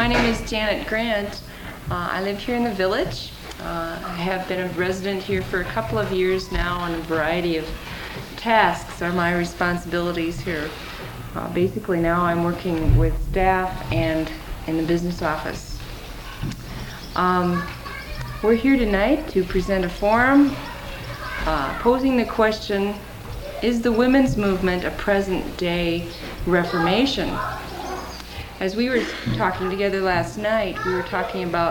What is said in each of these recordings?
My name is Janet Grant. I live here in the village. I have been a resident here for a couple of years now, and a variety of tasks are my responsibilities here. Basically now I'm working with staff and in the business office. We're here tonight to present a forum posing the question, is the women's movement a present-day reformation? As we were talking together last night, we were talking about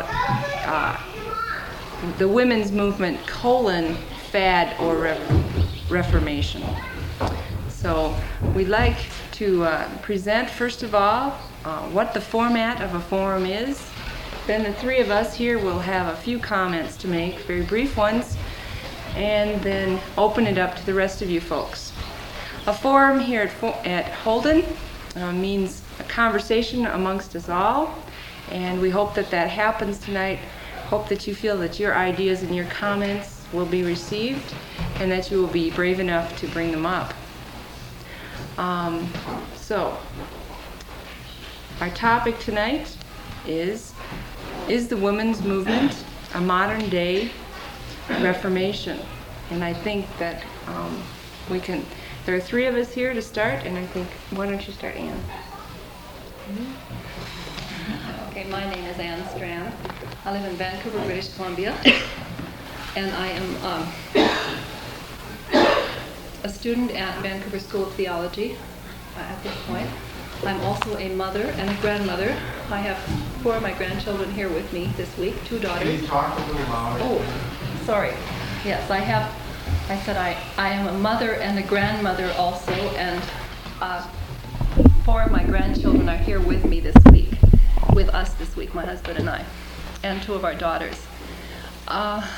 the women's movement fad or reformation. So we'd like to present, first of all, what the format of a forum is. Then the three of us here will have a few comments to make, very brief ones, and then open it up to the rest of you folks. A forum here at Holden means a conversation amongst us all, and we hope that that happens tonight. Hope that you feel that your ideas and your comments will be received and that you will be brave enough to bring them up. So, our topic tonight is the women's movement a modern day reformation? And I think that there are three of us here to start, and I think, why don't you start, Anne? Okay, my name is Anne Strand. I live in Vancouver, British Columbia, and I am a student at Vancouver School of Theology at this point. I'm also a mother and a grandmother. I have 4 of my grandchildren here with me this week, 2 daughters. Can you talk a little louder? Oh, sorry. Yes, I said I am a mother and a grandmother also, and 4 of my grandchildren are here with me this week, with us this week, my husband and I, and 2 of our daughters. I'm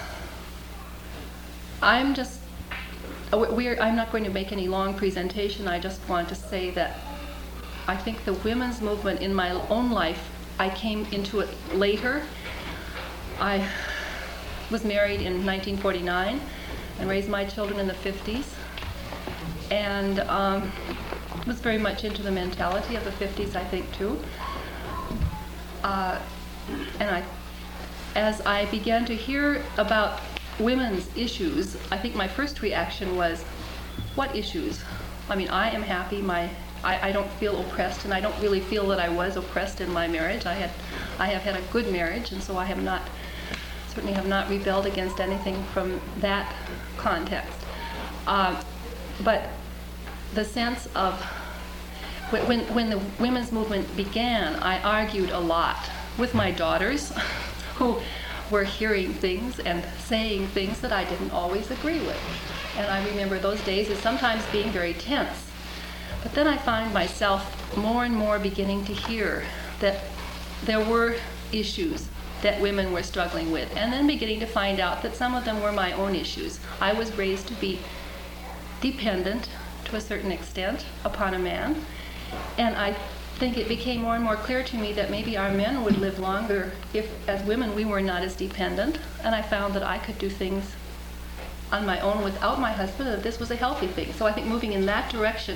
not going to make any long presentation. I just want to say that I think the women's movement in my own life, I came into it later. I was married in 1949 and raised my children in the 50s, and was very much into the mentality of the 50s, I think, too. As I began to hear about women's issues, I think my first reaction was, what issues? I mean, I am happy. I don't feel oppressed, and I don't really feel that I was oppressed in my marriage. I have had a good marriage, and so I certainly have not rebelled against anything from that context. But the sense of when the women's movement began, I argued a lot with my daughters who were hearing things and saying things that I didn't always agree with. And I remember those days as sometimes being very tense. But then I find myself more and more beginning to hear that there were issues that women were struggling with, and then beginning to find out that some of them were my own issues. I was raised to be dependent to a certain extent upon a man, and I think it became more and more clear to me that maybe our men would live longer if, as women, we were not as dependent, and I found that I could do things on my own without my husband, and that this was a healthy thing. So I think moving in that direction,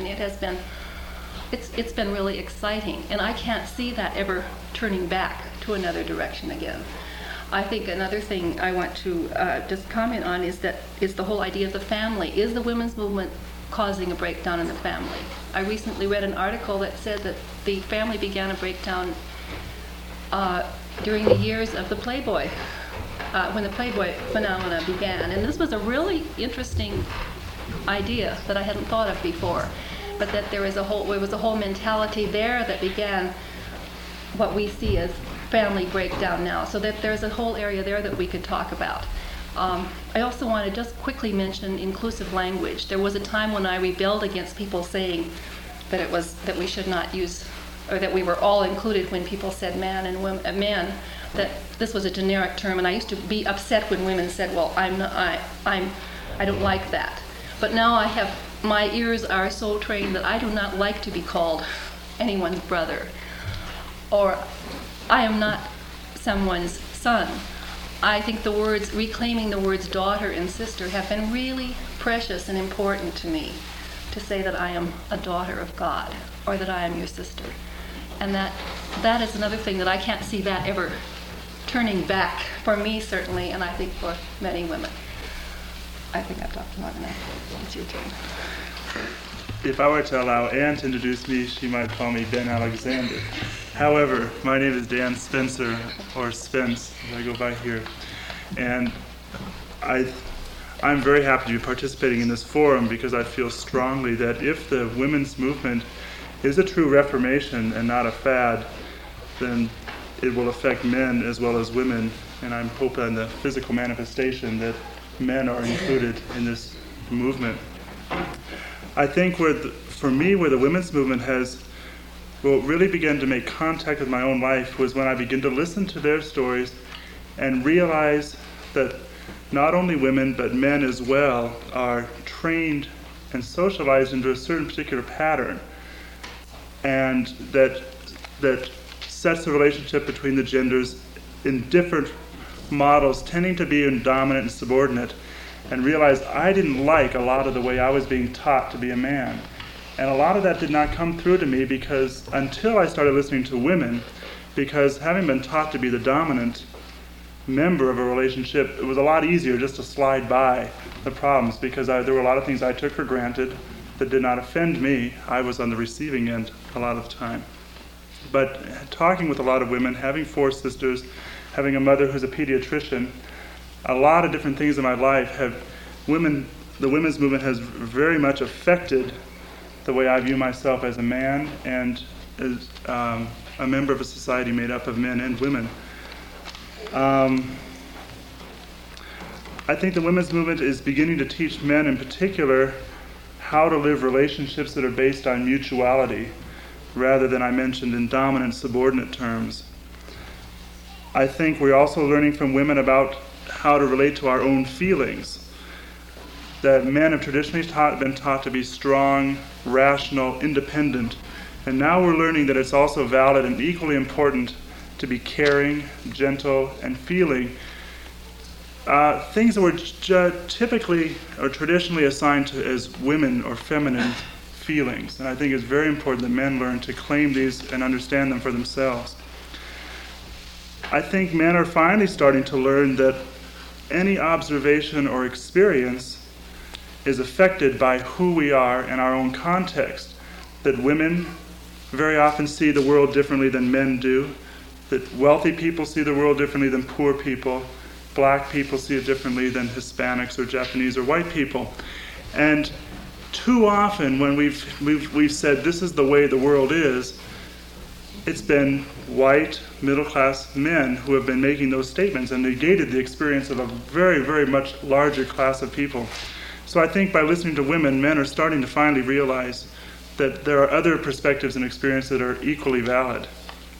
it's been really exciting, and I can't see that ever turning back to another direction again. I think another thing I want to just comment on is the whole idea of the family. Is the women's movement causing a breakdown in the family? I recently read an article that said that the family began a breakdown during the years of the Playboy, when the Playboy phenomena began. And this was a really interesting idea that I hadn't thought of before, but that there was a whole mentality there that began what we see as family breakdown now, so that there's a whole area there that we could talk about. I also want to just quickly mention inclusive language. There was a time when I rebelled against people saying that we should not use, or that we were all included when people said man and women, man, that this was a generic term, and I used to be upset when women said, well, I don't like that. But now my ears are so trained that I do not like to be called anyone's brother, or I am not someone's son. I think reclaiming the words daughter and sister have been really precious and important to me, to say that I am a daughter of God, or that I am your sister. And that is another thing that I can't see that ever turning back, for me certainly, and I think for many women. I think I've talked long enough. It's your turn. If I were to allow Anne to introduce me, she might call me Ben Alexander. However, my name is Dan Spencer, or Spence, as I go by here. And I'm very happy to be participating in this forum because I feel strongly that if the women's movement is a true reformation and not a fad, then it will affect men as well as women. And I'm hoping the physical manifestation that men are included in this movement. I think for me, where the women's movement has really begun to make contact with my own life was when I began to listen to their stories and realize that not only women, but men as well, are trained and socialized into a certain particular pattern, and that sets the relationship between the genders in different models, tending to be in dominant and subordinate, and realized I didn't like a lot of the way I was being taught to be a man. And a lot of that did not come through to me because until I started listening to women, because having been taught to be the dominant member of a relationship, it was a lot easier just to slide by the problems because there were a lot of things I took for granted that did not offend me. I was on the receiving end a lot of the time. But talking with a lot of women, having 4 sisters, having a mother who's a pediatrician, a lot of different things in my life the women's movement has very much affected the way I view myself as a man and as a member of a society made up of men and women. I think the women's movement is beginning to teach men in particular how to live relationships that are based on mutuality rather than, I mentioned, in dominant subordinate terms. I think we're also learning from women about how to relate to our own feelings. That men have traditionally been taught to be strong, rational, independent, and now we're learning that it's also valid and equally important to be caring, gentle, and feeling. Things that were typically or traditionally assigned to as women or feminine feelings. And I think it's very important that men learn to claim these and understand them for themselves. I think men are finally starting to learn that any observation or experience is affected by who we are in our own context. That women very often see the world differently than men do. That wealthy people see the world differently than poor people. Black people see it differently than Hispanics or Japanese or white people. And too often when we've said this is the way the world is, it's been white, middle-class men who have been making those statements and negated the experience of a very, very much larger class of people. So I think by listening to women, men are starting to finally realize that there are other perspectives and experiences that are equally valid.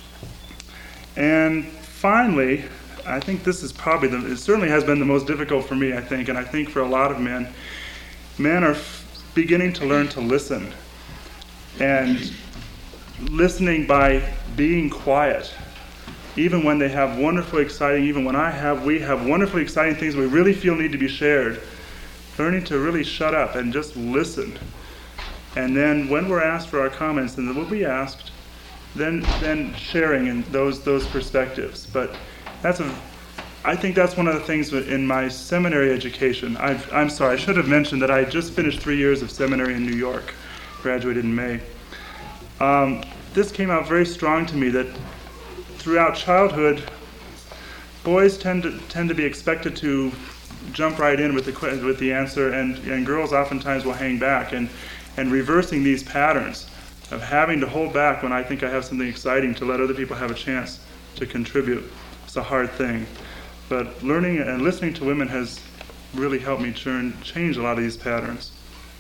And finally, I think this is probably, it certainly has been the most difficult for me, I think, and I think for a lot of men. Men are beginning to learn to listen. And listening by being quiet. Even when they have wonderfully exciting, even when we have wonderfully exciting things we really feel need to be shared. Learning to really shut up and just listen. And then when we're asked for our comments, and we'll be asked, then sharing in those perspectives. But I think that's one of the things in my seminary education. I'm sorry, I should have mentioned that I just finished 3 years of seminary in New York, graduated in May. This came out very strong to me that throughout childhood, boys tend to be expected to jump right in with the answer, and girls oftentimes will hang back. And reversing these patterns of having to hold back when I think I have something exciting to let other people have a chance to contribute. It's a hard thing. But learning and listening to women has really helped me change a lot of these patterns.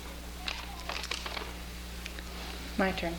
My turn.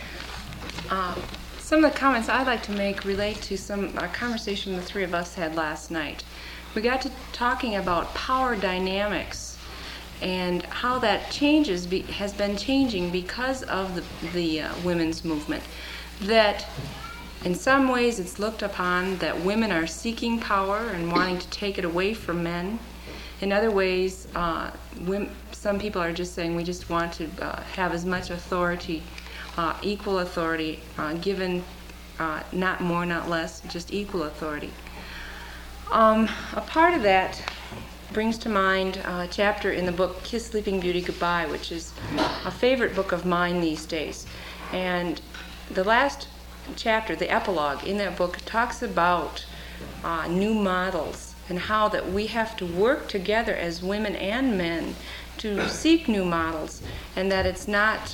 Some of the comments I'd like to make relate to a conversation the 3 of us had last night. We got to talking about power dynamics and how that has been changing because of the women's movement. That in some ways it's looked upon that women are seeking power and wanting to take it away from men. In other ways, some people are just saying we just want to have as much authority, equal authority given not more, not less, just equal authority. A part of that brings to mind a chapter in the book Kiss Sleeping Beauty Goodbye, which is a favorite book of mine these days. And the last chapter, the epilogue in that book, talks about new models and how that we have to work together as women and men to seek new models, and that it's not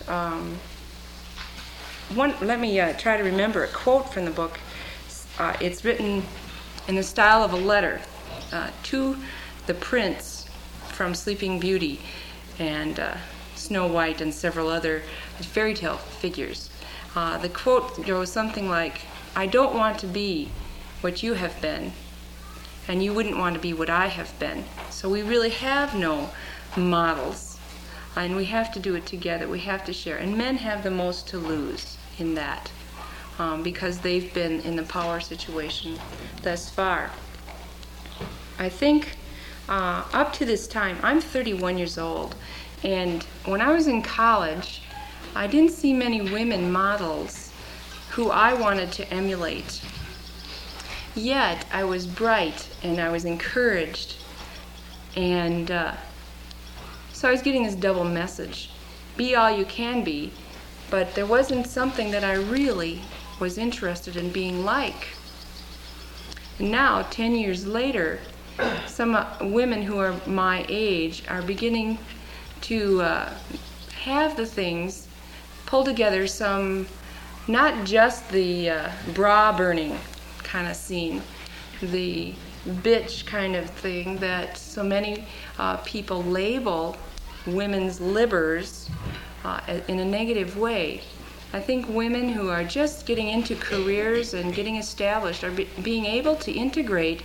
let me try to remember a quote from the book. It's written in the style of a letter to the prince from Sleeping Beauty and Snow White and several other fairy tale figures. The quote goes something like, "I don't want to be what you have been, and you wouldn't want to be what I have been." So we really have no models, and we have to do it together. We have to share. And men have the most to lose in that because they've been in the power situation thus far. I think up to this time, I'm 31 years old, and when I was in college, I didn't see many women models who I wanted to emulate. Yet I was bright and I was encouraged, and so I was getting this double message: be all you can be, but there wasn't something that I really was interested in being like. And now, 10 years later, some women who are my age are beginning to have the things, pull together some, not just the bra burning kind of scene, the bitch kind of thing that so many people label women's livers in a negative way. I think women who are just getting into careers and getting established are being able to integrate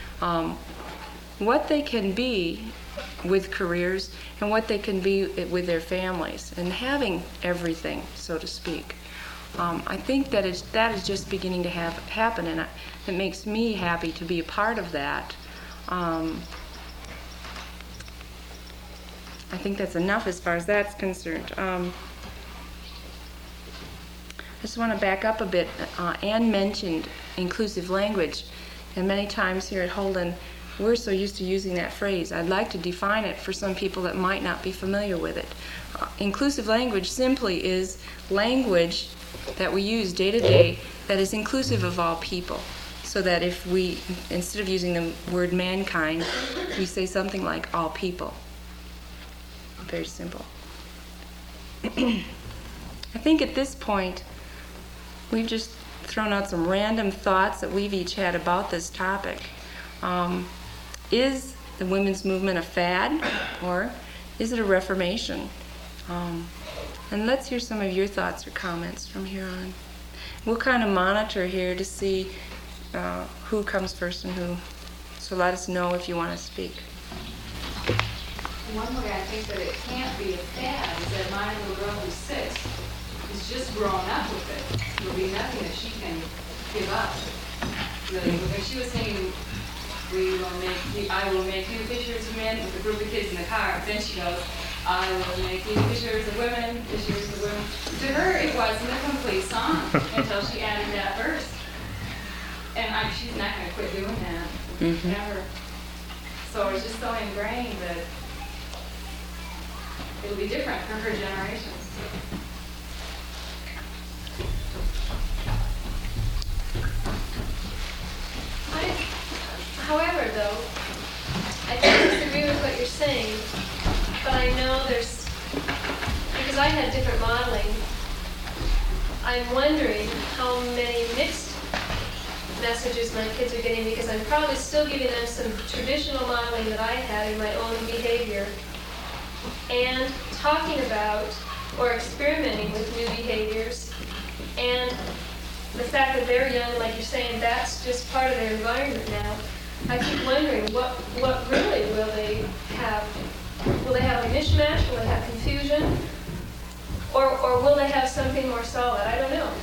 what they can be with careers and what they can be with their families, and having everything, so to speak. I think that is just beginning to happen, and it makes me happy to be a part of that. I think that's enough as far as that's concerned. I just want to back up a bit. Anne mentioned inclusive language, and many times here at Holden, we're so used to using that phrase. I'd like to define it for some people that might not be familiar with it. Inclusive language simply is language that we use day to day that is inclusive of all people. So that if we, instead of using the word mankind, we say something like all people. Very simple. I think at this point, we've just thrown out some random thoughts that we've each had about this topic. Is the women's movement a fad, or is it a reformation? And let's hear some of your thoughts or comments from here on. We'll kind of monitor here to see who comes first and who. So let us know if you want to speak. One way I think that it can't be a fad is that my little girl who's 6 is just growing up with it. There'll be nothing that she can give up. Really. When she was saying, I will make you pictures of men with a group of kids in the car, then she goes, I will make you pictures of women, pictures of women. To her, it wasn't a complete song until she added that verse. And she's not going to quit doing that, ever. So it's just so ingrained that it'll be different for her generation. However, though, I don't disagree with what you're saying, but I know because I had different modeling, I'm wondering how many mixed messages my kids are getting, because I'm probably still giving them some traditional modeling that I had in my own behavior, and talking about or experimenting with new behaviors, and the fact that they're young, like you're saying, that's just part of their environment now. I keep wondering what really will they have? Will they have a mishmash? Will they have confusion? Or will they have something more solid? I don't know.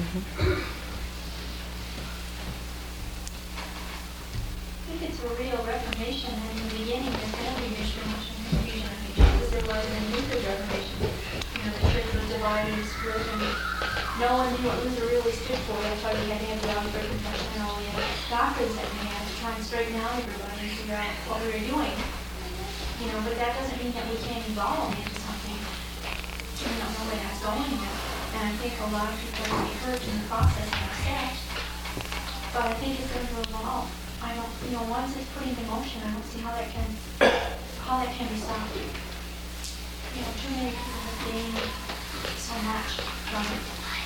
I think it's a real reformation, and in the beginning there's going to be mishmash and confusion. I think it was in the Luther's Reformation. The church was divided and split, and no one knew what Luther really stood for. That's why we had to have the Augsburg Confession and all the doctrines that we had to try and straighten out everybody and figure out what we were doing. You know, but that doesn't mean that we can't evolve into something. We don't know where that's going yet. And I think a lot of people are going to be hurt in the process and upset. But I think it's going to evolve. I don't, you know, once it's put into motion, I don't see how that can be stopped. You know, too many people have gained so much from it.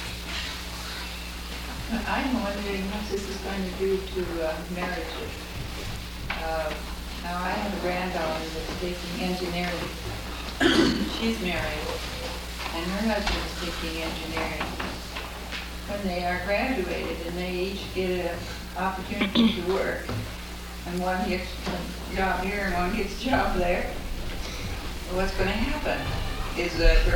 I'm wondering what this is going to do to marriages. Now, I have a granddaughter that's taking engineering. She's married, and her husband's taking engineering. When they are graduated and they each get an opportunity to work, and one gets a job here and one gets a job there, what's going to happen? Is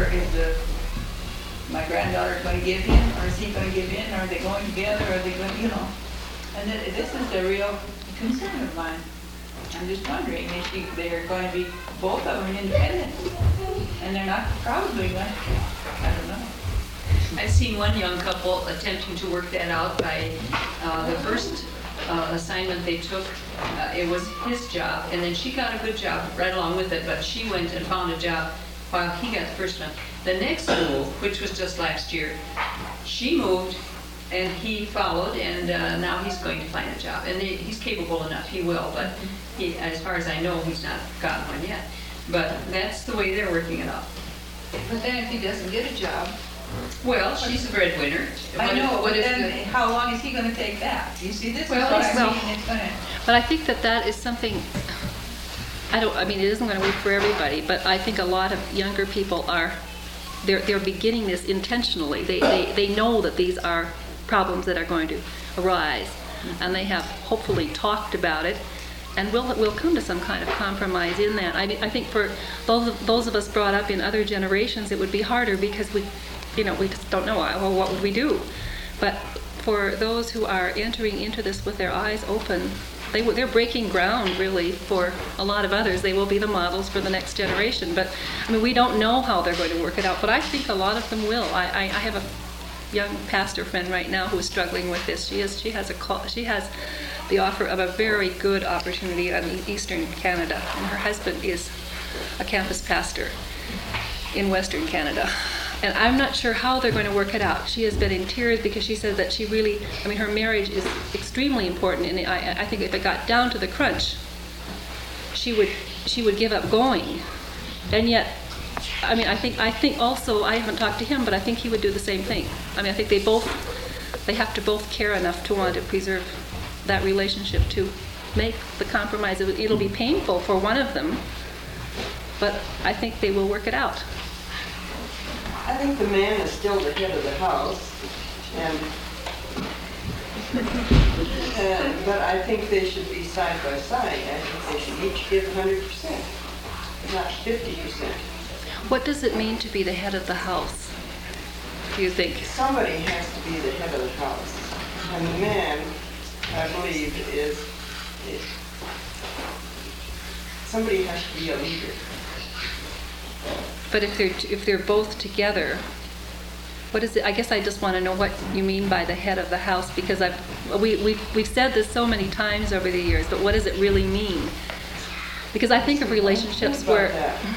my granddaughter going to give in, or is he going to give in? Are they going together? Are they going, you know? And this is a real concern of mine. I'm just wondering if they're going to be both of them independent, and they're not probably going to. I don't know. I've seen one young couple attempting to work that out by the first assignment they took. It was his job, and then she got a good job right along with it, but she went and found a job while he got the first one. The next move, which was just last year, she moved and he followed, and now he's going to find a job. And he's capable enough, he will, but he, as far as I know, he's not gotten one yet. But that's the way they're working it out. But then if he doesn't get a job, well, she's a breadwinner. I know, What but if then how long is he going to take that? You see, this Well, is what I well, mean. It's going to. But I think that is something, I mean, it isn't going to work for everybody, but I think a lot of younger people they're beginning this intentionally. They know that these are problems that are going to arise, and they have hopefully talked about it, and we'll come to some kind of compromise in that. I mean, I think for those of us brought up in other generations, it would be harder because we just don't know, well, what would we do? But for those who are entering into this with their eyes open, they're breaking ground really for a lot of others. They will be the models for the next generation. But I mean, we don't know how they're going to work it out, but I think a lot of them will. I have a young pastor friend right now who is struggling with this. She has the offer of a very good opportunity in Eastern Canada, and her husband is a campus pastor in Western Canada. And I'm not sure how they're going to work it out. She has been in tears because she said that she really, I mean, her marriage is extremely important, and I think if it got down to the crunch, she would give up going. And yet, I mean, I think also, I haven't talked to him, but I think he would do the same thing. I mean, I think they have to both care enough to want to preserve that relationship to make the compromise. It'll be painful for one of them, but I think they will work it out. I think the man is still the head of the house, but I think they should be side by side. I think they should each give 100%, not 50%. What does it mean to be the head of the house, do you think? Somebody has to be the head of the house, and the man, I believe, is somebody has to be a leader. But if they're both together, what is it? I guess I just want to know what you mean by the head of the house, because we've said this so many times over the years, but what does it really mean? Because I think of relationships where,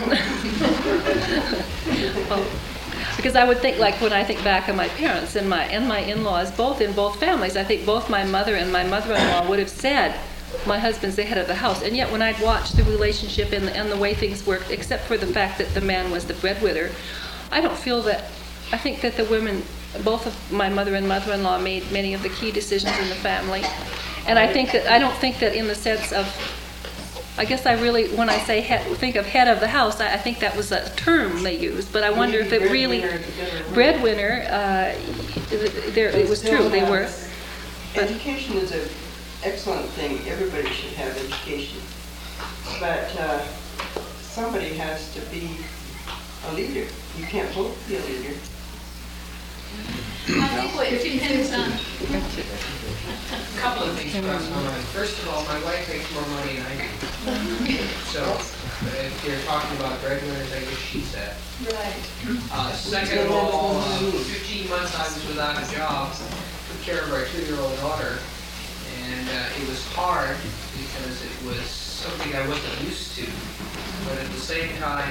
well, because I would think, like when I think back on my parents and my in-laws, in both families, I think both my mother and my mother-in-law would have said, my husband's the head of the house. And yet when I'd watched the relationship and the way things worked, except for the fact that the man was the breadwinner, I think that the women, both of my mother and mother-in-law, made many of the key decisions in the family. And I don't think that in the sense of, I guess I really, when I say think of head of the house, I think that was a term they used, but I wonder if it really, breadwinner, it was true, they were. Education is an excellent thing. Everybody should have education. But somebody has to be a leader. You can't both be a leader. I think what it depends on a couple of things. First of all, my wife makes more money than I do. So If you're talking about breadwinners, I guess she's that. Right. Second of all, 15 months I was without a job, took care of our 2-year-old daughter, and it was hard because it was something I wasn't used to. But at the same time,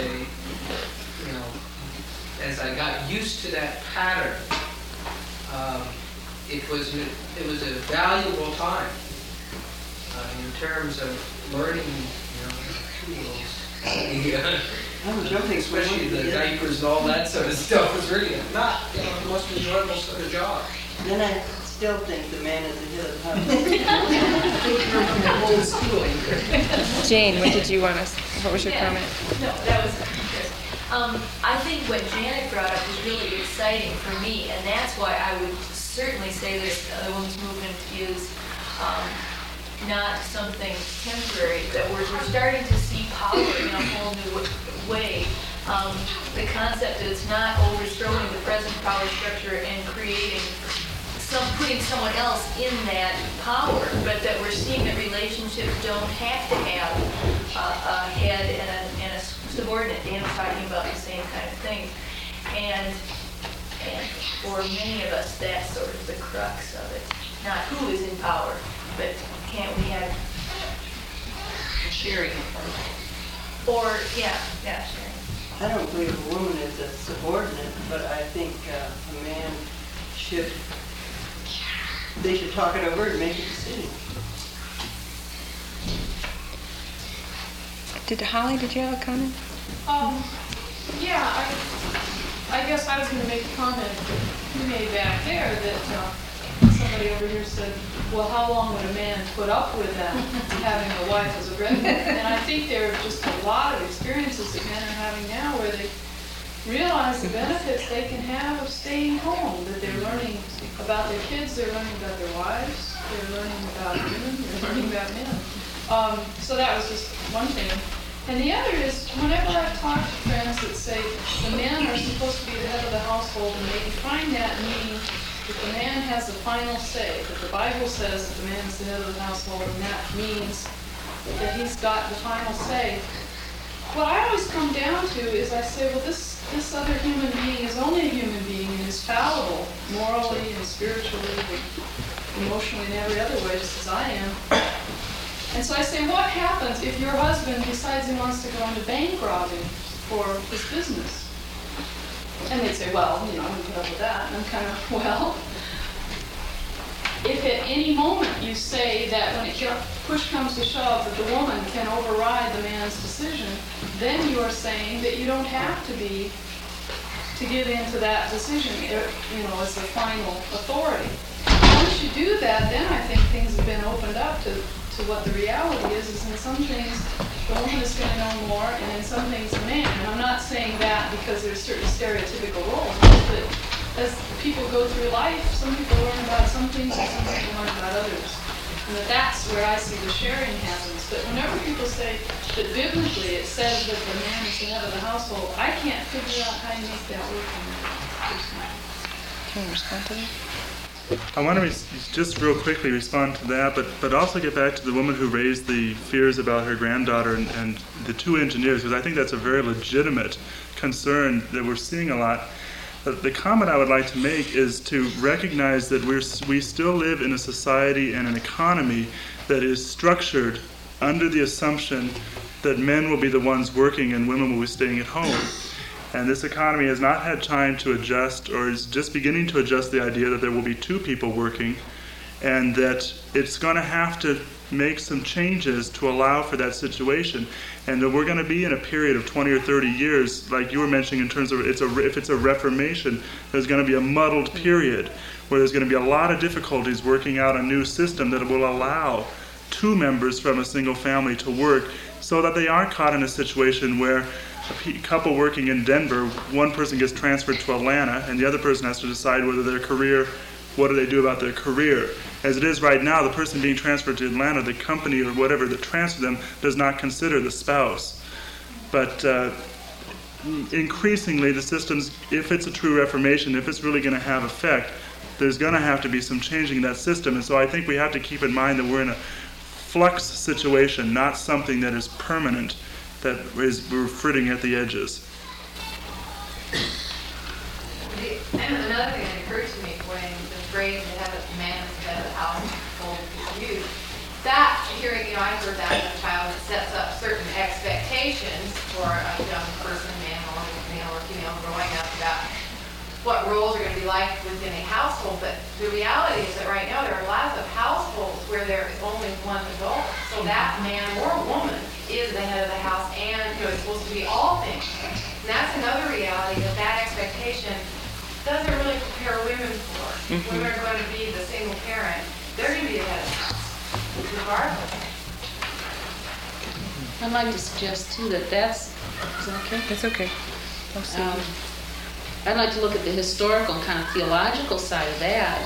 as I got used to that pattern, it was a valuable time in terms of learning, tools. Especially the diapers and all that sort of stuff was really not, the most enjoyable sort of job. Then I still think the man is ahead of the Old schooling. Jane, what was your comment? No, that was good. I think what Janet brought up is really exciting for me, and that's why I would certainly say that the women's movement is not something temporary, that we're starting to see power in a whole new way. The concept that it's not overthrowing the present power structure and putting someone else in that power, but that we're seeing that relationships don't have to have a head and a subordinate. Dan was talking about the same kind of thing. And for many of us, that's sort of the crux of it. Not who is in power, but can't we have Sharing. or sharing. I don't believe a woman is a subordinate, but I think a man they should talk it over and make a decision. Holly, did you have a comment? Yeah, I guess I was going to make a comment that you made back there that somebody over here said, well, how long would a man put up with that, having a wife as a breadwinner? And I think there are just a lot of experiences that men are having now where they realize the benefits they can have of staying home, that they're learning about their kids, they're learning about their wives, they're learning about women, they're learning about men. So that was just one thing. And the other is, whenever I've talked to friends that say the men are supposed to be the head of the household, and they define that meaning that the man has the final say, that the Bible says that the man is the head of the household, and that means that he's got the final say. What I always come down to is I say, well, this other human being is only a human being and is fallible, morally and spiritually and emotionally and every other way, just as I am. And so I say, what happens if your husband decides he wants to go into bank robbing for his business? And they'd say, well, I wouldn't put up with that. And I'm kind of, well, if at any moment you say that when push comes to shove, that the woman can override the man's decision, then you are saying that you don't have to give in to that decision, as the final authority. Once you do that, then I think things have been opened up to what the reality is in some things the woman is going to know more, and in some things the man. And I'm not saying that because there's certain stereotypical roles, but as people go through life, some people learn about some things and some people learn about others. And that's where I see the sharing happens. But whenever people say that biblically it says that the man is the head of the household, I can't figure out how you make that work in that. Can you respond to that? I want to just real quickly respond to that, but also get back to the woman who raised the fears about her granddaughter and the two engineers, because I think that's a very legitimate concern that we're seeing a lot. The comment I would like to make is to recognize that we still live in a society and an economy that is structured under the assumption that men will be the ones working and women will be staying at home. And this economy has not had time to adjust, or is just beginning to adjust the idea that there will be two people working, and that it's going to have to make some changes to allow for that situation. And that we're going to be in a period of 20 or 30 years, like you were mentioning in terms of if it's a reformation, there's going to be a muddled period where there's going to be a lot of difficulties working out a new system that will allow two members from a single family to work, so that they aren't caught in a situation where a couple working in Denver, one person gets transferred to Atlanta and the other person has to decide what do they do about their career. As it is right now, the person being transferred to Atlanta, the company or whatever that transferred them, does not consider the spouse. But increasingly, the systems, if it's a true reformation, if it's really going to have effect, there's going to have to be some changing in that system. And so I think we have to keep in mind that we're in a flux situation, not something that is permanent. that we're fritting at the edges. Another thing that occurred to me when the phrase to have a man at the head of the household is used, that hearing, I heard that as a child, it sets up certain expectations for a young person, male or female, growing up about what roles are going to be like within a household. But the reality is that right now there are lots of households where there is only one adult. So that man or woman is the head of the house, and it's supposed to be all things. And that's another reality that expectation doesn't really prepare women for. Women are going to be the single parent. They're going to be the head of the house, regardless. I'd like to suggest too that is that okay? That's okay. I'd like to look at the historical and kind of theological side of that.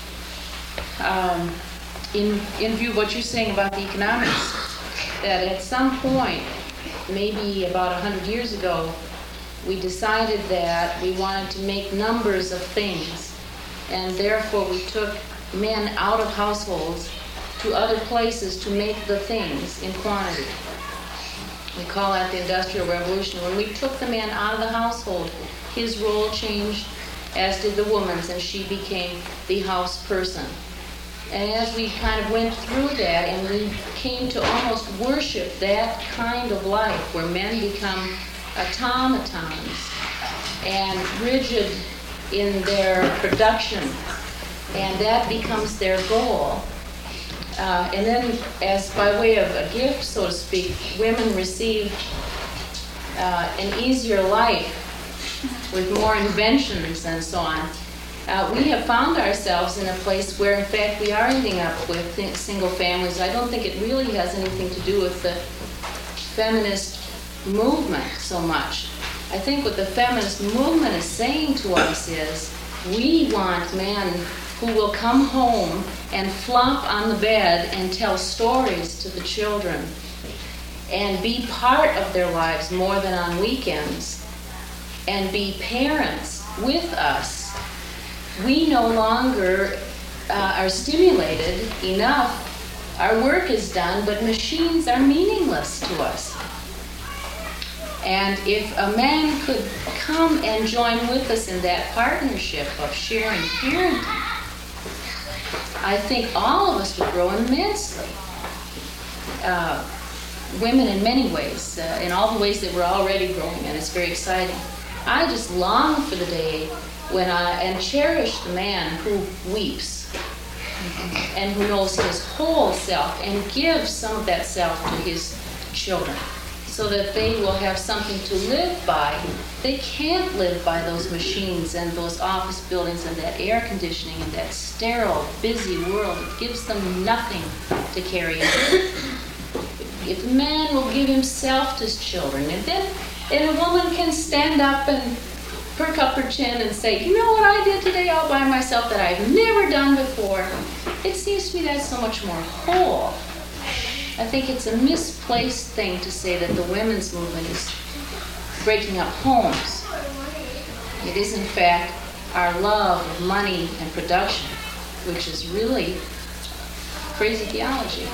In view of what you're saying about the economics, that at some point, maybe about 100 years ago, we decided that we wanted to make numbers of things, and therefore we took men out of households to other places to make the things in quantity. We call that the Industrial Revolution. When we took the man out of the household, his role changed, as did the woman's, and she became the house person. And as we kind of went through that, and we came to almost worship that kind of life, where men become automatons and rigid in their production, and that becomes their goal. And then, as by way of a gift, so to speak, women receive an easier life with more inventions and so on. We have found ourselves in a place where, in fact, we are ending up with single families. I don't think it really has anything to do with the feminist movement so much. I think what the feminist movement is saying to us is, we want men who will come home and flop on the bed and tell stories to the children and be part of their lives more than on weekends and be parents with us. We no longer are stimulated enough. Our work is done, but machines are meaningless to us. And if a man could come and join with us in that partnership of sharing parenting, I think all of us would grow immensely. Women in many ways, in all the ways that we're already growing, and it's very exciting. I just long for the day when and cherish the man who weeps and who knows his whole self and gives some of that self to his children, so that they will have something to live by. They can't live by those machines and those office buildings and that air conditioning and that sterile, busy world. It gives them nothing to carry in. If a man will give himself to his children, and a woman can stand up and perk up her chin and say, you know what I did today all by myself that I've never done before, it seems to me that's so much more whole. I think it's a misplaced thing to say that the women's movement is breaking up homes. It is, in fact, our love of money and production, which is really crazy theology.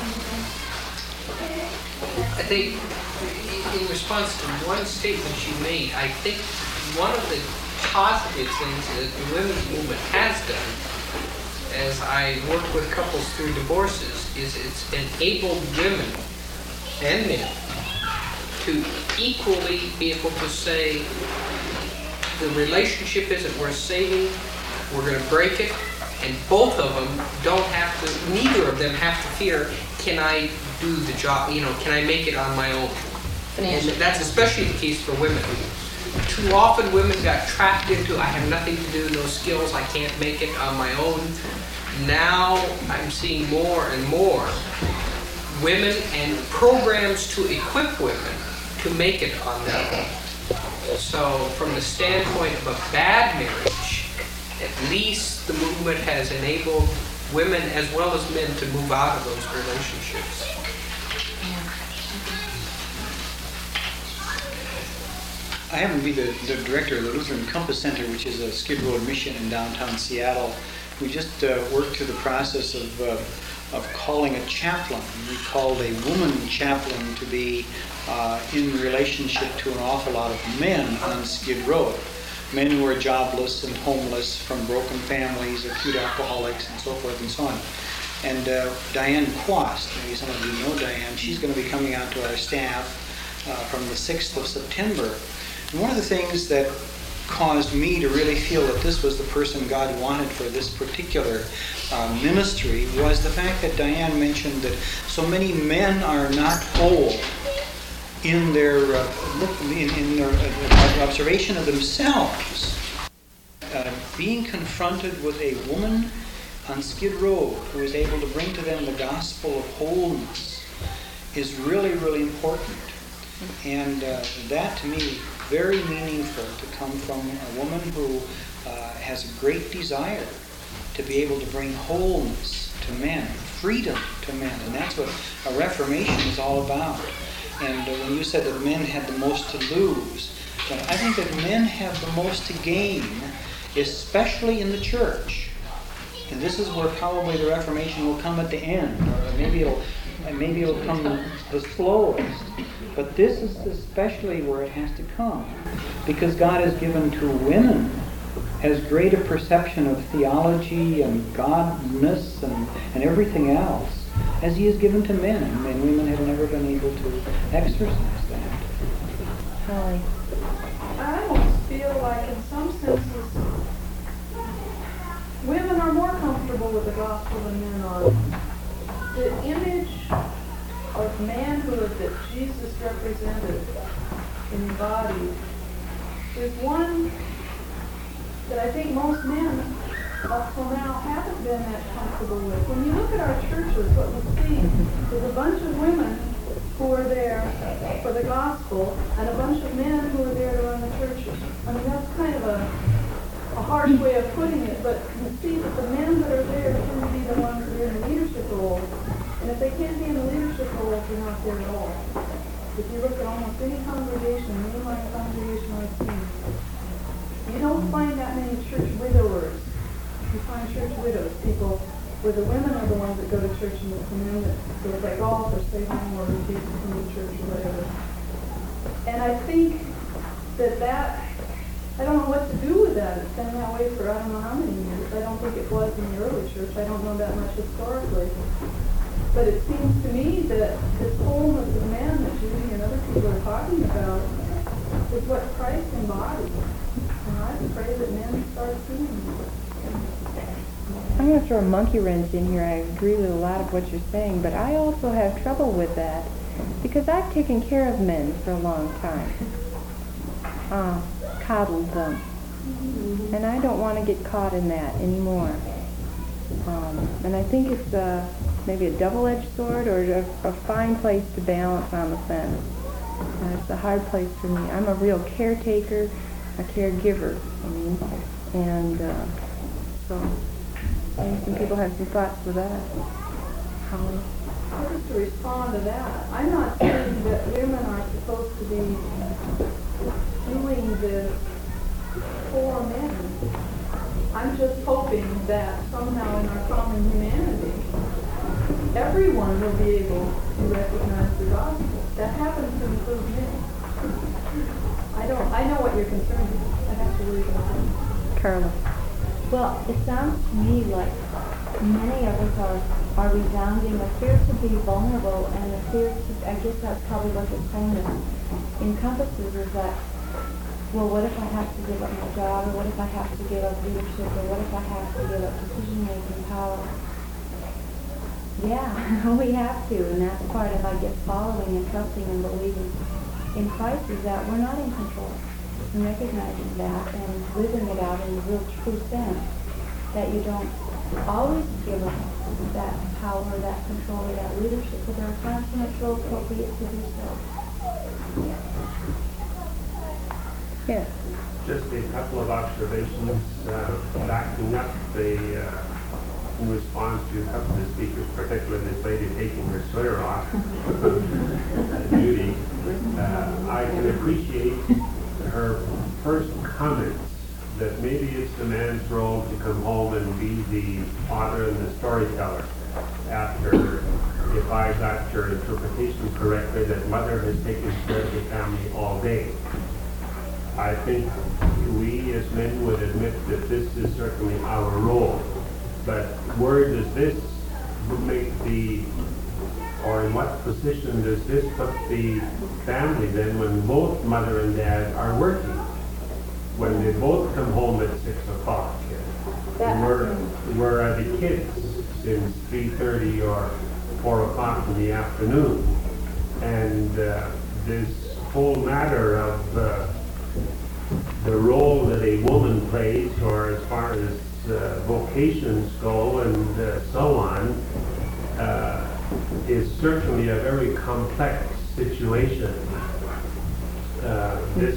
I think, in response to one statement you made, I think one of the positive things that the women's movement has done, as I work with couples through divorces, is it's enabled women and men to equally be able to say, the relationship isn't worth saving, we're going to break it, and both of them don't have to, neither of them have to fear, can I do the job, can I make it on my own? And that's especially the case for women. Too often women got trapped into, I have nothing to do, no skills, I can't make it on my own. Now I'm seeing more and more women and programs to equip women to make it on their own. So from the standpoint of a bad marriage, at least the movement has enabled women as well as men to move out of those relationships. I happen to be the director of the Lutheran Compass Center, which is a Skid Row mission in downtown Seattle. We just worked through the process of of calling a chaplain. We called a woman chaplain to be in relationship to an awful lot of men on Skid Row. Men who are jobless and homeless from broken families, acute alcoholics, and so forth and so on. And Diane Quast, maybe some of you know Diane, she's going to be coming out to our staff from the 6th of September. And one of the things that caused me to really feel that this was the person God wanted for this particular ministry was the fact that Diane mentioned that so many men are not whole in their observation of themselves. Being confronted with a woman on Skid Row who is able to bring to them the gospel of wholeness is really, really important. And that to me, very meaningful to come from a woman who has a great desire to be able to bring wholeness to men, freedom to men. And that's what a reformation is all about. And when you said that men had the most to lose, I think that men have the most to gain, especially in the church. And this is where probably the Reformation will come at the end, or maybe it'll come the slowest. But this is especially where it has to come, because God has given to women as great a perception of theology and godness and everything else as He has given to men, and women have never been able to exercise that. Holly. I almost feel like in some senses women are more comfortable with the gospel than men are. The image of manhood that Jesus represented and embodied is one that I think most men up till now haven't been that comfortable with. When you look at our churches, what we see is a bunch of women who are there for the gospel and a bunch of men who are there to run the churches. I mean, that's kind of a harsh way of putting it, but you see that the men that are there tend to be the ones that are in the leadership role. And if they can't be in the leadership role, they're not there at all. If you look at almost any congregation, mainline congregation I've seen, you don't find that many church widowers. You find church widows, people where the women are the ones that go to church and the men that go to golf or stay home or retreat from the church or whatever. And I think that I don't know what to do with that. It's been that way for I don't know how many years. I don't think it was in the early church. I don't know that much historically. But it seems to me that this wholeness of men that Judy and other people are talking about is what Christ embodies. And I pray that men start seeing it. I'm going to throw a monkey wrench in here. I agree with a lot of what you're saying, but I also have trouble with that because I've taken care of men for a long time, coddled them, and I don't want to get caught in that anymore. And I think it's maybe a double-edged sword or a fine place to balance on the fence. It's a hard place for me. I'm a real caretaker, a caregiver, and so maybe some people have some thoughts with that. Holly? Just to respond to that, I'm not saying that women are supposed to be doing this for men. I'm just hoping that somehow in our common humanity, everyone will be able to recognize the gospel. That happens to include men. I know what your concern is. I have to really go. Carla. Well, it sounds to me like many of us are resounding a fear to be vulnerable, and a fear to, I guess that's probably what this wholeness encompasses, is that, well, what if I have to give up my job, or what if I have to give up leadership, or what if I have to give up decision-making power? Yeah, we have to, and that's part of, I guess, following and trusting and believing in Christ, is that we're not in control, and recognizing that and living it out in the real true sense, that you don't always give up that power, that control, or that leadership, but there are times when it's so appropriate to do so. Yeah. Just a couple of observations, backing up in response to a couple of the speakers, particularly this lady taking her sweater off, Judy. I can appreciate her first comments that maybe it's the man's role to come home and be the father and the storyteller. after, if I got your interpretation correctly, that mother has taken care of the family all day. I think we as men would admit that this is certainly our role. But where does this make the, or in what position does this put the family then when both mother and dad are working? When they both come home at 6 o'clock? Where are the kids since 3:30 or 4 o'clock in the afternoon? And this whole matter of the role that a woman plays, or as far as vocations go and so on, is certainly a very complex situation. This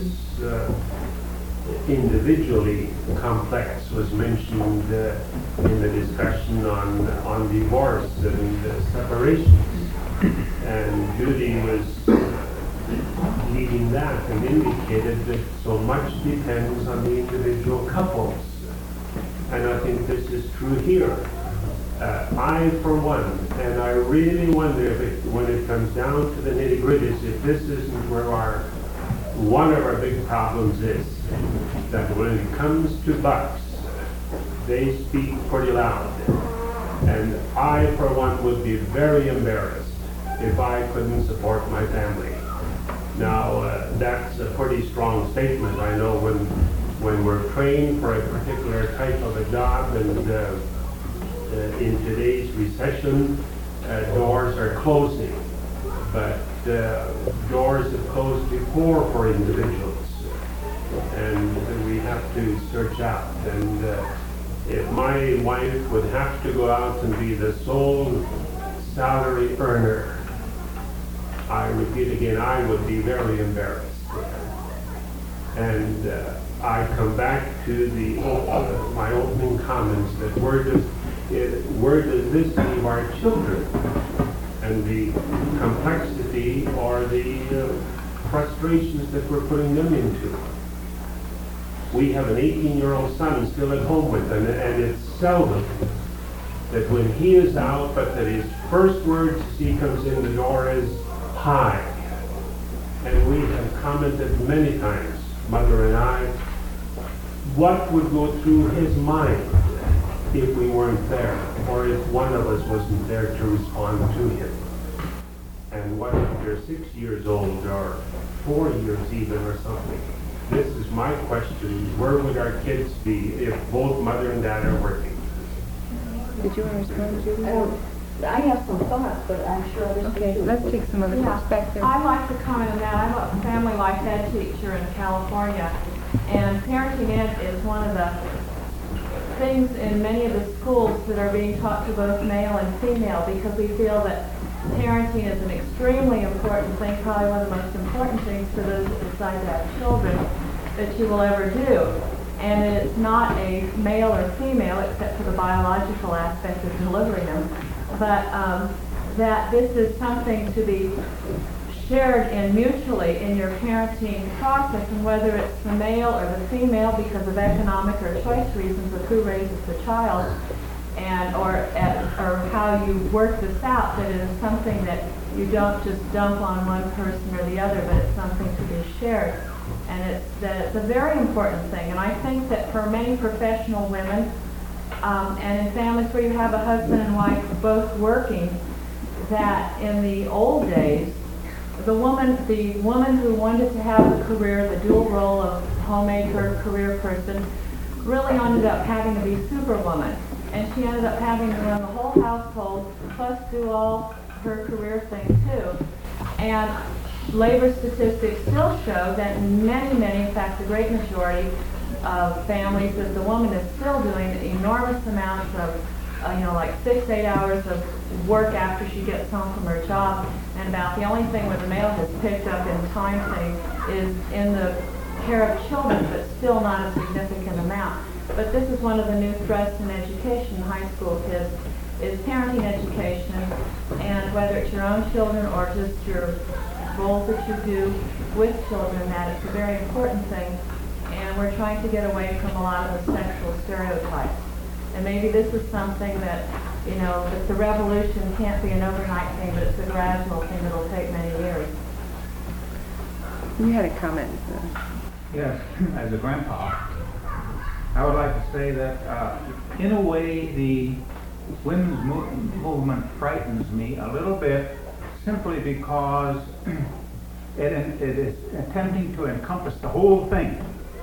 individually complex was mentioned in the discussion on divorce and separations. And Judy was leading that and indicated that so much depends on the individual couples. And I think this is true here. I, for one, and I really wonder if when it comes down to the nitty-gritties, if this isn't where one of our big problems is, that when it comes to bucks, they speak pretty loud. And I, for one, would be very embarrassed if I couldn't support my family. Now, that's a pretty strong statement. I know when we're trained for a particular type of a job, and in today's recession, doors are closing. But doors have closed before for individuals. And we have to search out. And if my wife would have to go out and be the sole salary earner, I repeat again, I would be very embarrassed. And I come back to my opening comments that where does this leave our children? And the complexity or the frustrations that we're putting them into. We have an 18-year-old son still at home with them, and it's seldom that when he is out, but that his first words as he comes in the door is, "Hi." And we have commented many times, mother and I, what would go through his mind if we weren't there, or if one of us wasn't there to respond to him. And what if they're 6 years old, or 4 years even, or something? This is my question. Where would our kids be if both mother and dad are working? Did you want to respond, Judy? I have some thoughts, but I'm sure this Okay, let's take some other perspective. I'd like to comment on that. I'm a family life ed teacher in California, and parenting ed is one of the things in many of the schools that are being taught to both male and female, because we feel that parenting is an extremely important thing, probably one of the most important things for those that decide to have children that you will ever do. And it's not a male or female, except for the biological aspect of delivering them, but that this is something to be shared in mutually in your parenting process, and whether it's the male or the female because of economic or choice reasons of who raises the child, and or how you work this out, that it is something that you don't just dump on one person or the other, but it's something to be shared. And it's a very important thing. And I think that for many professional women, and in families where you have a husband and wife both working, that in the old days, the woman who wanted to have a career, the dual role of homemaker, career person, really ended up having to be superwoman. And she ended up having to run the whole household, plus do all her career thing too. And labor statistics still show that in many, in fact, the great majority of families, that the woman is still doing enormous amounts of, like 6-8 hours of work after she gets home from her job, and about the only thing where the male has picked up in time thing is in the care of children, but still not a significant amount. But this is one of the new threats in education, high school kids, is parenting education, and whether it's your own children or just your roles that you do with children, that it's a very important thing, and we're trying to get away from a lot of the sexual stereotypes. And maybe this is something that You know, that the revolution can't be an overnight thing, but it's a gradual thing that'll take many years. You had a comment. Yes, as a grandpa, I would like to say that in a way the women's movement frightens me a little bit simply because it is attempting to encompass the whole thing.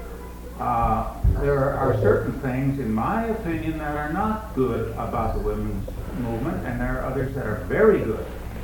There are certain things, in my opinion, that are not good about the women's movement, and there are others that are very good.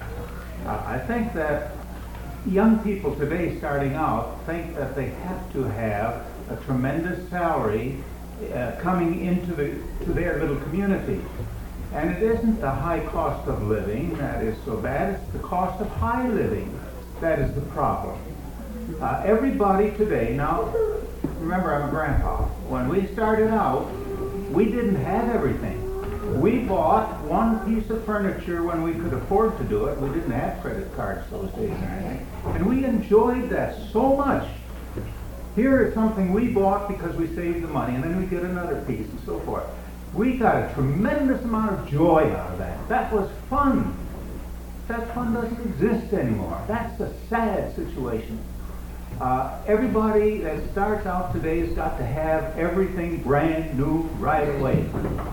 I think that young people today starting out think that they have to have a tremendous salary coming into their little community. And it isn't the high cost of living that is so bad, it's the cost of high living that is the problem. Everybody today, now remember I'm a grandpa, when we started out, we didn't have everything. We bought one piece of furniture when we could afford to do it. We didn't have credit cards those days or anything. And we enjoyed that so much. Here is something we bought because we saved the money, and then we get another piece and so forth. We got a tremendous amount of joy out of that. That was fun. That fun doesn't exist anymore. That's a sad situation. Everybody that starts out today has got to have everything brand new right away.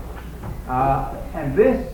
And this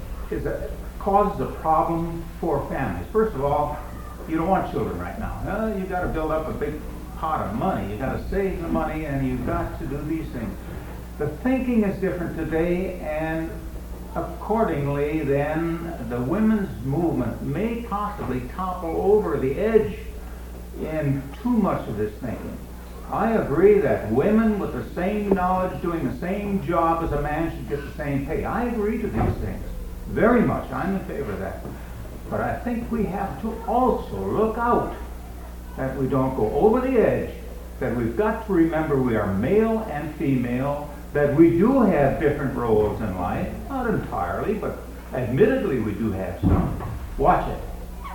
causes a problem for families. First of all, you don't want children right now. You've got to build up a big pot of money. You've got to save the money, and you've got to do these things. The thinking is different today, and accordingly, then, the women's movement may possibly topple over the edge in too much of this thinking. I agree that women with the same knowledge doing the same job as a man should get the same pay. I agree to these things very much. I'm in favor of that. But I think we have to also look out that we don't go over the edge, that we've got to remember we are male and female, that we do have different roles in life, not entirely, but admittedly we do have some. Watch it.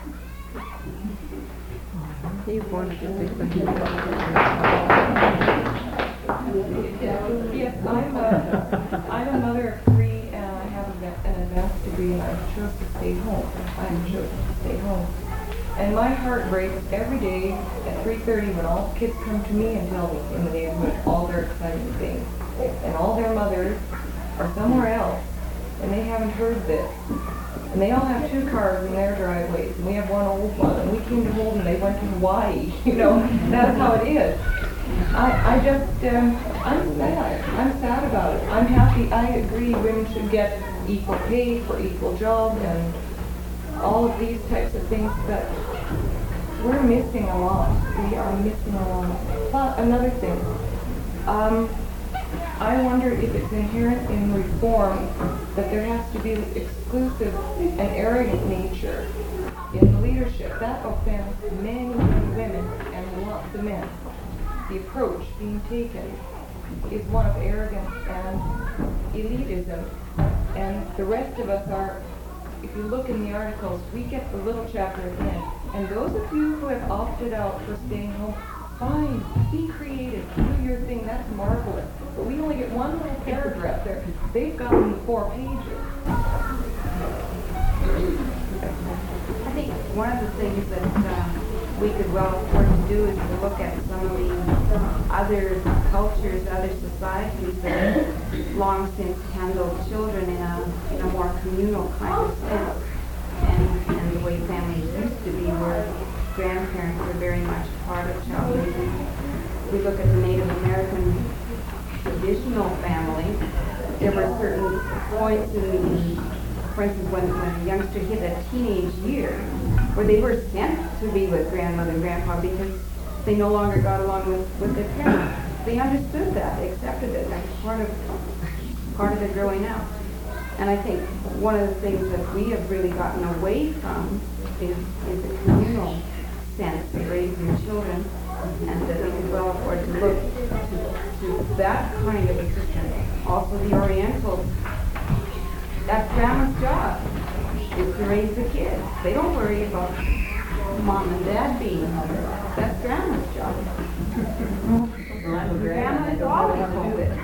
Yes, I'm a mother of three, and I have an advanced degree, and I chose to stay home. I chose to stay home. And my heart breaks every day at 3:30 when all the kids come to me and tell me in the neighborhood all their exciting things. And all their mothers are somewhere else, and they haven't heard this. And they all have 2 cars in their driveways, and we have one old one, and we came to Holden, they went to Hawaii, you know, that's how it is. I'm sad. I'm sad about it. I'm happy. I agree women should get equal pay for equal job and all of these types of things, but we're missing a lot. We are missing a lot. But another thing, I wonder if it's inherent in reform that there has to be exclusive and arrogant nature in the leadership. That offends many, many women and lots of men. The approach being taken is one of arrogance and elitism, and the rest of us are, if you look in the articles, we get the little chapter at the end. And those of you who have opted out for staying home, fine, be creative, do your thing, that's marvelous. But we only get one little paragraph there. They've gotten 4 pages. I think one of the things that we could well afford to do is to look at some of the other cultures, other societies that have long since handled children in a more communal kind of sense, and the way families used to be, where grandparents were very much part of child raising. We look at the Native American traditional family. There were certain points in for instance, when a youngster hit a teenage year, where they were sent to be with grandmother and grandpa because they no longer got along with their parents. They understood that, they accepted it. That was part of their growing up. And I think one of the things that we have really gotten away from is the communal sense of raising children, and that we could well afford to look to that kind of a system. Also the Orientals, that's grandma's job, is to raise the kids. They don't worry about mom and dad being there. That's grandma's job. Well, I'm a grandma, I don't know how to do it.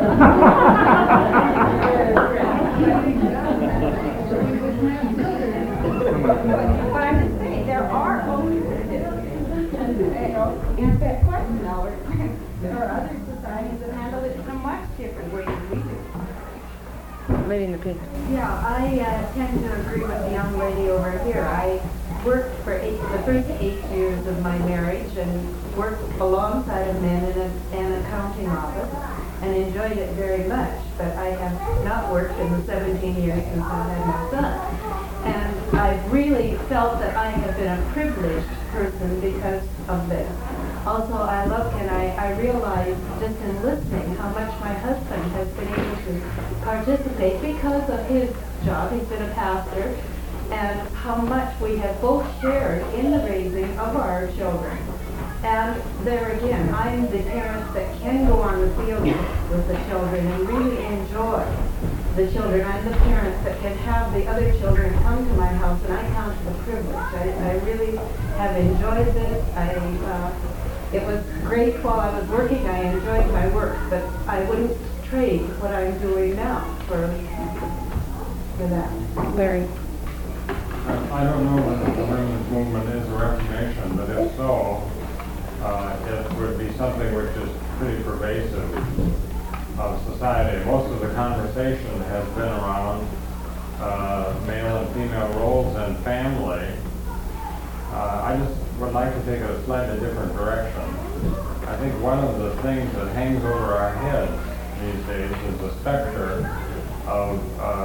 But I'm just saying, there are alternatives. In fact, question now, there are other societies that handle it in a much different way than we do. Lady in the pink. Yeah, I tend to agree with the young lady over here. I worked for the first 8 years of my marriage and worked alongside of men in an accounting office and enjoyed it very much. But I have not worked in the 17 years since I had my son. And I've really felt that I have been a privileged person because of this. Also, I realize just in listening how much my husband has been able to participate because of his job. He's been a pastor, and how much we have both shared in the raising of our children. And there again, I'm the parent that can go on the field with the children and really enjoy the children. I'm the parent that can have the other children come to my house, and I count it a privilege. I really have enjoyed this. It was great while I was working. I enjoyed my work, but I wouldn't trade what I'm doing now for that. Larry. I don't know whether the women's movement is a reformation, but if so, it would be something which is pretty pervasive of society. Most of the conversation has been around male and female roles and family. I just would like to take a slightly different direction. I think one of the things that hangs over our heads these days is the specter of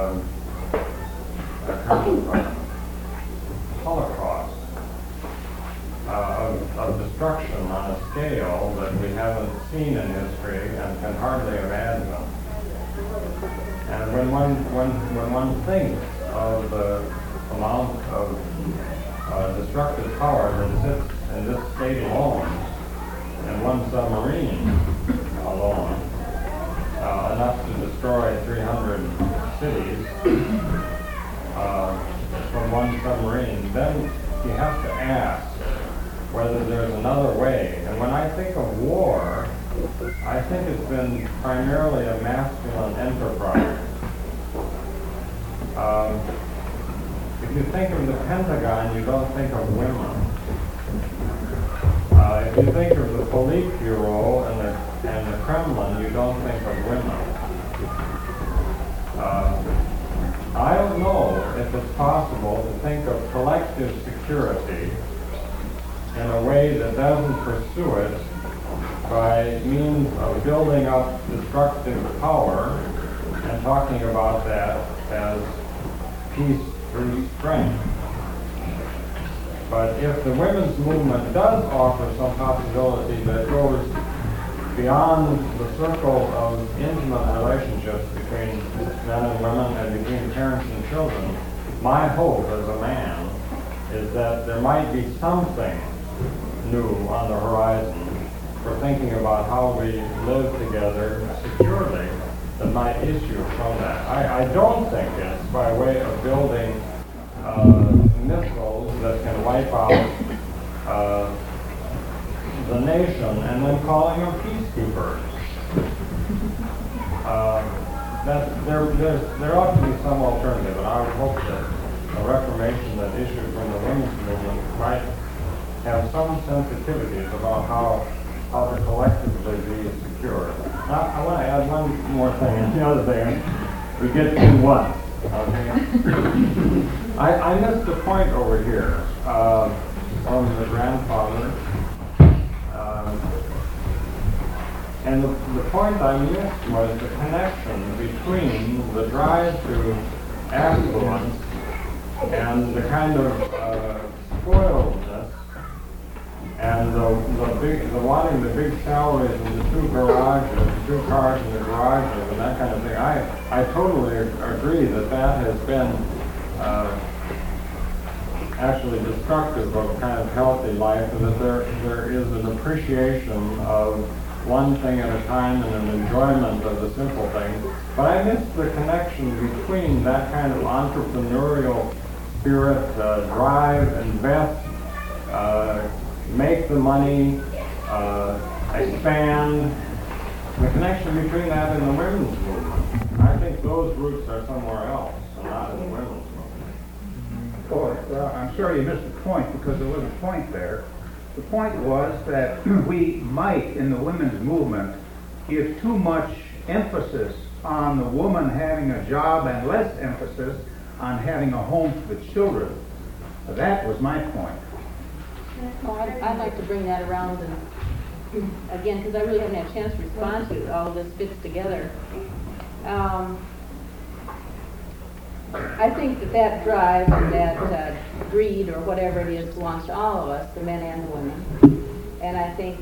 Holocaust, of destruction on a scale that we haven't seen in history and can hardly imagine. And when one thinks of the amount of destructive power that sits in this state alone, and one submarine alone, enough to destroy 300 cities from one submarine, then you have to ask whether there's another way. And when I think of war, I think it's been primarily a masculine enterprise. If you think of the Pentagon, you don't think of women. If you think of the Politburo and the Kremlin, you don't think of women. I don't know if it's possible to think of collective security in a way that doesn't pursue it by means of building up destructive power and talking about that as peace through strength. But if the women's movement does offer some possibility that goes beyond the circle of intimate relationships between men and women and between parents and children, my hope as a man is that there might be something new on the horizon for thinking about how we live together securely that might issue from that. I don't think it's by way of building missiles that can wipe out the nation and then calling them peacekeepers. There ought to be some alternative, and I would hope that a reformation that issued from the women's movement might have some sensitivities about how to collectively be secure. Now, I want to add one more thing, and the other thing, we get to once. Okay? I missed a point over here from the grandfather. And the point I missed was the connection between the drive to affluence and the kind of spoiledness and the wanting the big salaries and the two cars in the garages and that kind of thing. I totally agree that has been actually destructive of a kind of healthy life, and that there is an appreciation of one thing at a time and an enjoyment of the simple things. But I miss the connection between that kind of entrepreneurial spirit, drive, invest, make the money, expand the connection between that and the women's movement. I think those roots are somewhere else, and not in the women's movement. Well, I'm sorry you missed the point, because there was a point there. The point was that we might, in the women's movement, give too much emphasis on the woman having a job and less emphasis on having a home for the children. That was my point. Well, I'd like to bring that around and, again, because I really haven't had a chance to respond to it, all of this fits together. I think that drive and that greed or whatever it is belongs to all of us, the men and the women. And I think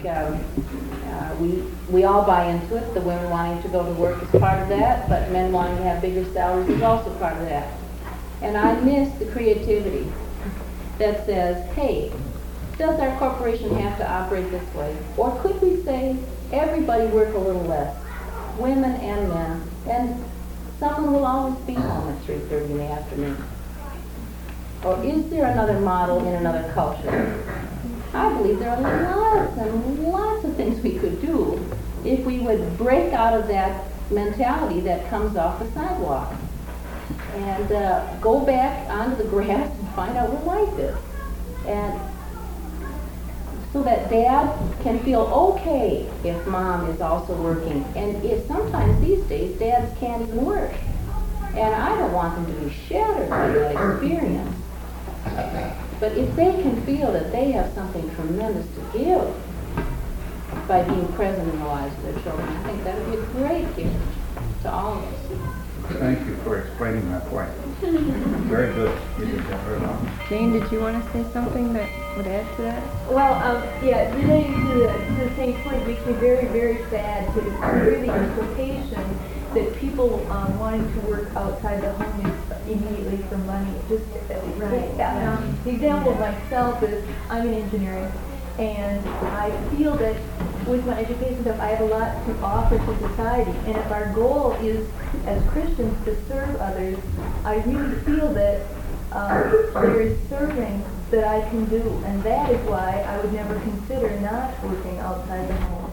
we all buy into it. The women wanting to go to work is part of that, but men wanting to have bigger salaries is also part of that. And I miss the creativity that says, hey, does our corporation have to operate this way? Or could we say everybody work a little less, women and men, and someone will always be home at 3:30 in the afternoon? Or is there another model in another culture? I believe there are lots and lots of things we could do if we would break out of that mentality that comes off the sidewalk and go back onto the grass and find out what life is. And so that dad can feel okay if mom is also working. And if sometimes these days dads can't even work. And I don't want them to be shattered by that experience. But if they can feel that they have something tremendous to give by being present in the lives of their children, I think that would be a great gift to all of us. Thank you for explaining that point. Very good. You did that very well. Jane, did you want to say something that would add to that? Well, yeah, relating to the same point, it makes me very, very sad to hear the implication that people wanting to work outside the home is immediately for money. Just Right. The example of myself is I'm in engineering, and I feel that with my education stuff, I have a lot to offer to society. And if our goal is, as Christians, to serve others, I really feel that there is serving that I can do, and that is why I would never consider not working outside the home.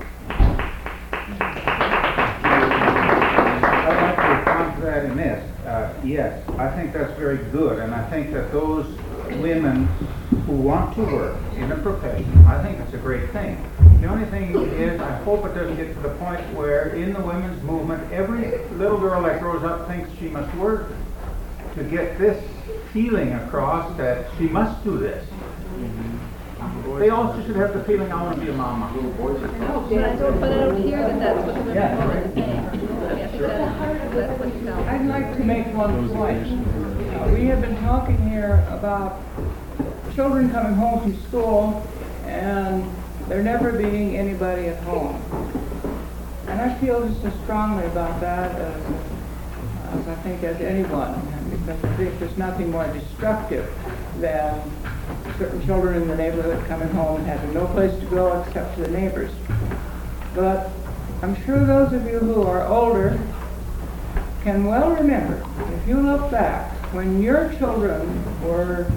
I'd like to respond to that in this. Yes, I think that's very good, and I think that those women who want to work in a profession, I think it's a great thing. The only thing is, I hope it doesn't get to the point where in the women's movement, every little girl that grows up thinks she must work to get this feeling across that she must do this. They also should have the feeling, I want to be a mama. But I don't hear that that's what the women movement is saying. I mean, I think that's what it sounds. I'd like to make one point. We have been talking here about children coming home from school and there never being anybody at home. And I feel just as strongly about that as I think as anyone, because I think there's nothing more destructive than certain children in the neighborhood coming home and having no place to go except to the neighbors. But I'm sure those of you who are older can well remember, if you look back, when your children were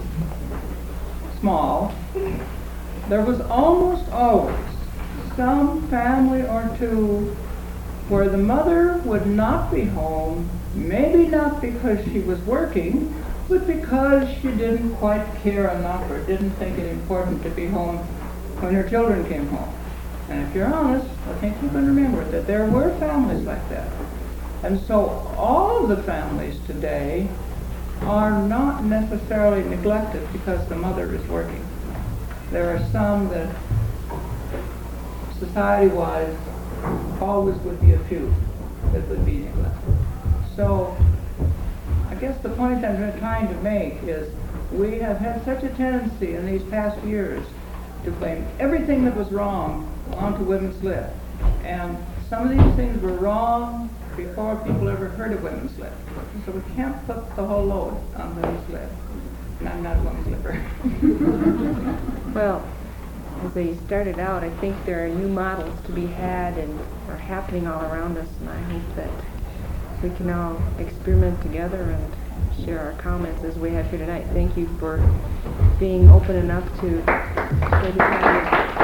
small, there was almost always some family or two where the mother would not be home, maybe not because she was working, but because she didn't quite care enough or didn't think it important to be home when her children came home. And if you're honest, I think you can remember that there were families like that. And so all of the families today are not necessarily neglected because the mother is working. There are some that society-wise always would be a few that would be neglected. So I guess the point I'm trying to make is we have had such a tendency in these past years to blame everything that was wrong onto women's lib. And some of these things were wrong before people ever heard of women's lib. So we can't put the whole load on women's lib. And I'm not a women's libber. Well, as I started out, I think there are new models to be had and are happening all around us, and I hope that we can all experiment together and share our comments as we have here tonight. Thank you for being open enough to share the